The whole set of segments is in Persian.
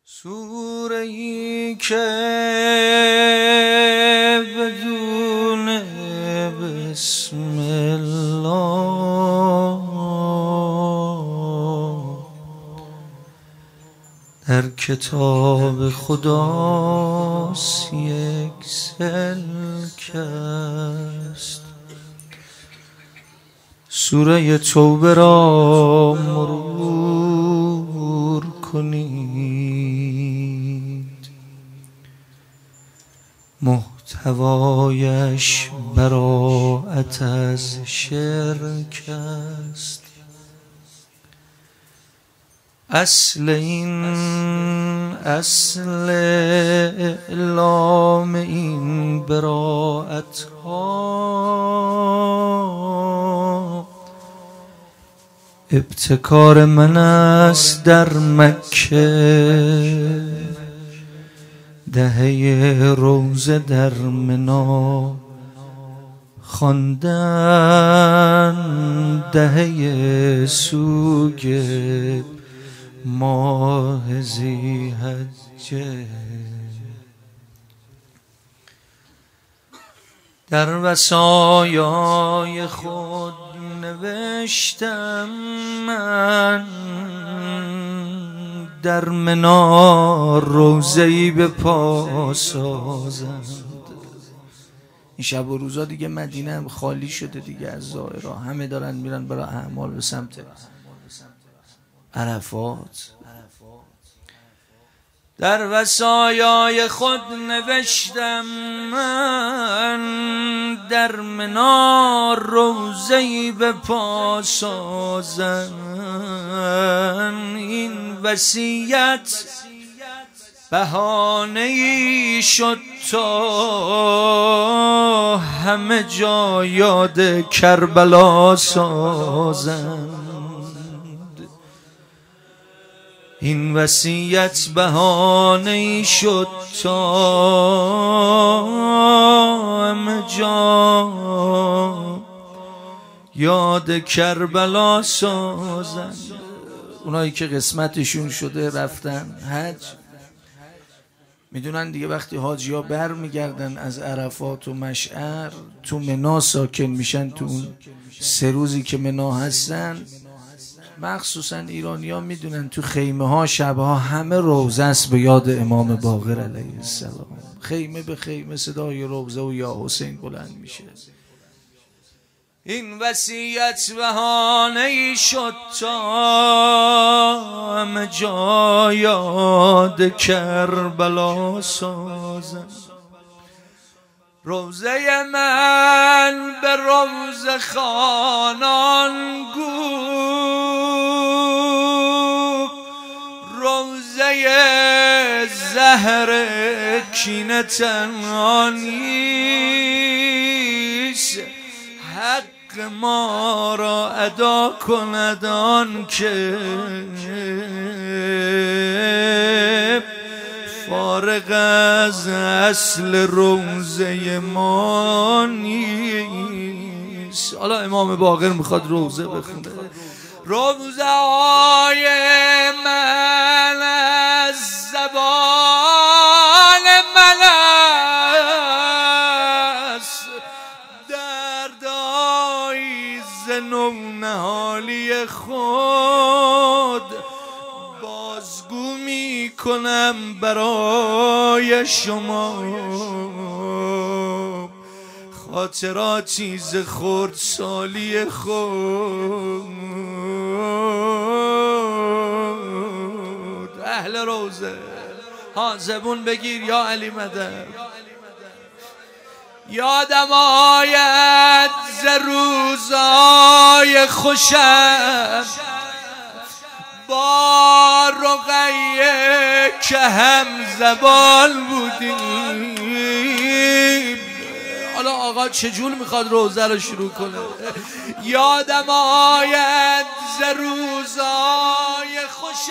سوره‌ای که بدون بسم الله در کتاب خداست یک سلک است. سوره توبه را مرور کنید، محتوایش براءت از شرک است. اصل اعلام این براءت ها ابتکار من است در مکه، دهه روزه در منا خواندن، دهه سوگ ماه ذی‌حجه. در وصایای خود نوشتم من، در منا روضه‌ای به پا سازند. این شب و روزا دیگه مدینه هم خالی شده دیگه از زائرها، همه دارن میرن برای اعمال به سمت عرفات. در وصایای خود نوشتم من، در منا روضه‌ای به پا سازند. این وصیت بهانه‌ای شد تا همه جا یاد کربلا سازند. این وصیت بهانه‌ای شد تا همه جا یاد کربلا سازند. اونایی که قسمتشون شده رفتن حج میدونن دیگه، وقتی حاجی ها بر میگردن از عرفات و مشعر تو منا ساکن میشن، تو اون 3 روزی که منا هستن، مخصوصا ایرانی ها میدونن تو خیمه ها شبها همه روضه است به یاد امام باقر علیه السلام. خیمه به خیمه صدای روضه و یا حسین بلند میشه. این وصیت بهانه‌ای شد تا همه جا یاد کربلا سازند. روضه من به روضه خوانان گو، روضه زهر کینه تنها نیست. حق ما را ادا کند آن که فارغ از اصل روضه ما نیست. حالا امام باقر میخواد روضه بخونه. روضه های من از زبان من است، دردایی ز نونهالی خود بازگو می کنم برای شما. خاطراتی ز خردسالی خود. اهل روضه ها زبون بگیر یا علی مدد. یادم آید ز روزای خوشم با رقیه که هم زبان بودیم. حالا آقا چجور میخواد روضه رو شروع کنه؟ یادم آید ز روزای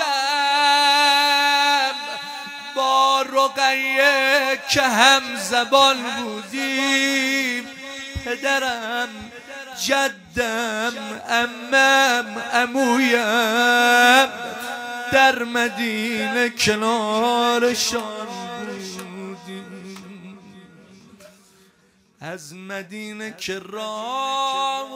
خوشم با رقیه که هم زبان بودیم. پدرم، جدم، عمم، عمویم در مدینه کنارشان بودیم. از مدینه که راه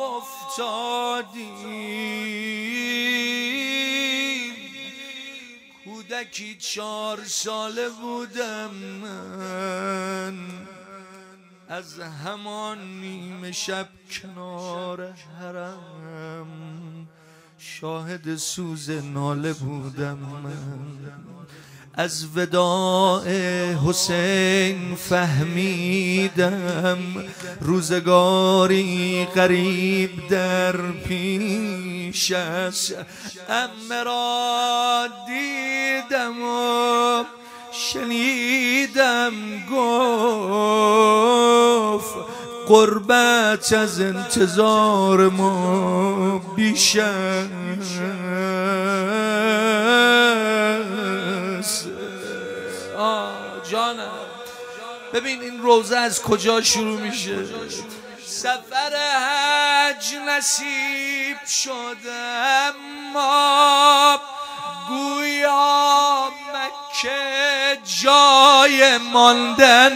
افتادیم، کودکی 4 ساله بودم من. از همان نیمه شب کنار حرم شاهد سوز ناله بودم من. از وداع حسین فهمیدم روزگاری غریب در پیش است. عمه را دیدم و شنیدم گفت قربت از انتظار ما بیش است. جانم ببین این روزه از کجا شروع میشه. سفر حج نصیب شد اما گویا مکه جای ماندن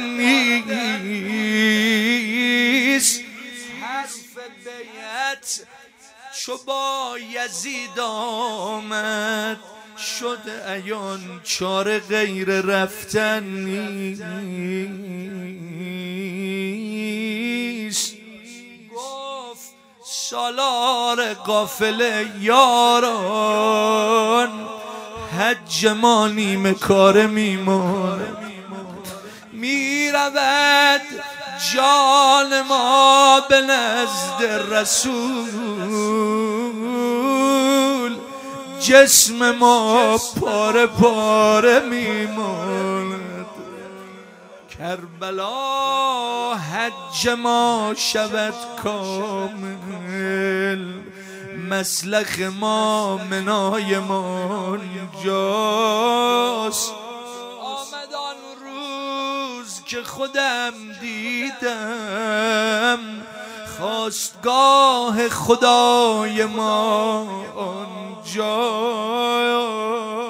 نیست. حرف بیعت چو با یزید آمد شد عیان چاره غیر رفتن نیست. گفت سالار قافله یاران حج ما نیمه کار میمانه. میرود جان ما به نزد رسول، جسم ما پاره پاره میماند. کربلا حج ما شود کامل، مسلخ ما منای ما جاست. آمد آن روز که خودم دیدم خواستگاه خدای ما آنجا.